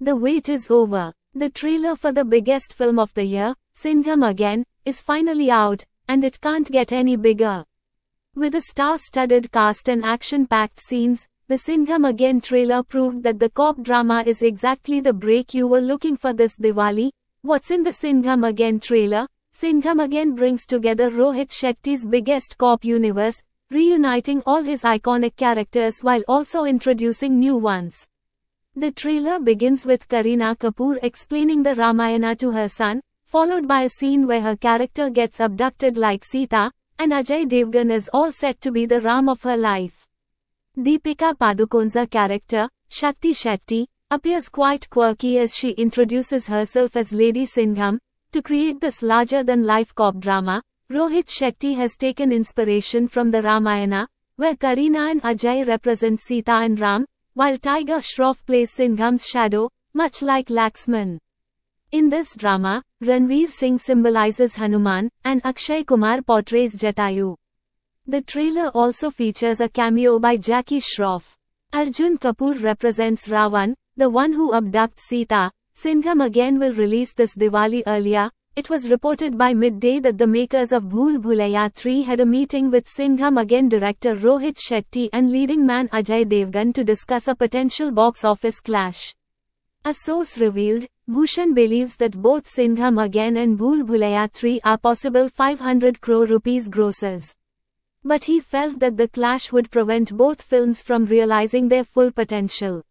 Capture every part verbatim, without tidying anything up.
The wait is over. The trailer for the biggest film of the year, Singham Again, is finally out, and it can't get any bigger. With a star-studded cast and action-packed scenes, the Singham Again trailer proved that the cop drama is exactly the break you were looking for this Diwali. What's in the Singham Again trailer? Singham Again brings together Rohit Shetty's biggest cop universe, reuniting all his iconic characters while also introducing new ones. The trailer begins with Kareena Kapoor explaining the Ramayana to her son, followed by a scene where her character gets abducted like Sita, and Ajay Devgan is all set to be the Ram of her life. Deepika Padukone's character, Shakti Shetty, appears quite quirky as she introduces herself as Lady Singham. To create this larger-than-life cop drama, Rohit Shetty has taken inspiration from the Ramayana, where Kareena and Ajay represent Sita and Ram, while Tiger Shroff plays Singham's shadow, much like Laxman. In this drama, Ranveer Singh symbolizes Hanuman, and Akshay Kumar portrays Jatayu. The trailer also features a cameo by Jackie Shroff. Arjun Kapoor represents Ravan, the one who abducts Sita. Singham Again will release this Diwali. Earlier, it was reported by midday that the makers of Bhool Bhulaiyaa three had a meeting with Singham Again director Rohit Shetty and leading man Ajay Devgan to discuss a potential box office clash. A source revealed, Bhushan believes that both Singham Again and Bhool Bhulaiyaa three are possible five hundred crore rupees grosses. But he felt that the clash would prevent both films from realizing their full potential.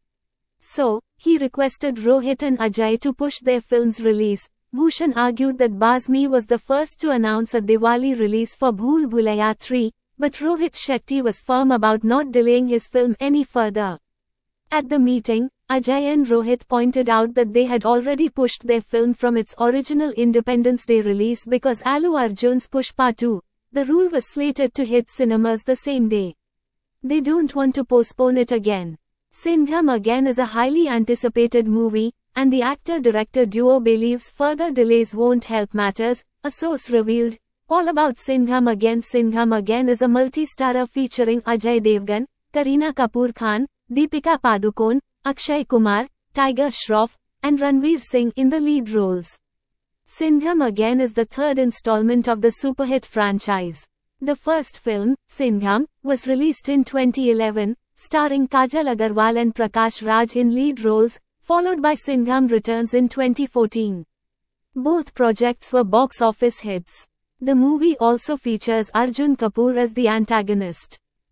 So, he requested Rohit and Ajay to push their film's release. Bhushan argued that Bazmi was the first to announce a Diwali release for Bhool Bhulaiyaa three, but Rohit Shetty was firm about not delaying his film any further. At the meeting, Ajay and Rohit pointed out that they had already pushed their film from its original Independence Day release because Allu Arjun's Pushpa two, the rule was slated to hit cinemas the same day. They don't want to postpone it again. Singham Again is a highly anticipated movie, and the actor-director duo believes further delays won't help matters, a source revealed. All about Singham Again. Singham Again is a multi-starrer featuring Ajay Devgan, Kareena Kapoor Khan, Deepika Padukone, Akshay Kumar, Tiger Shroff, and Ranveer Singh in the lead roles. Singham Again is the third installment of the superhit franchise. The first film, Singham, was released in twenty eleven, starring Kajal Agarwal and Prakash Raj in lead roles, followed by Singham Returns in twenty fourteen. Both projects were box office hits. The movie also features Arjun Kapoor as the antagonist.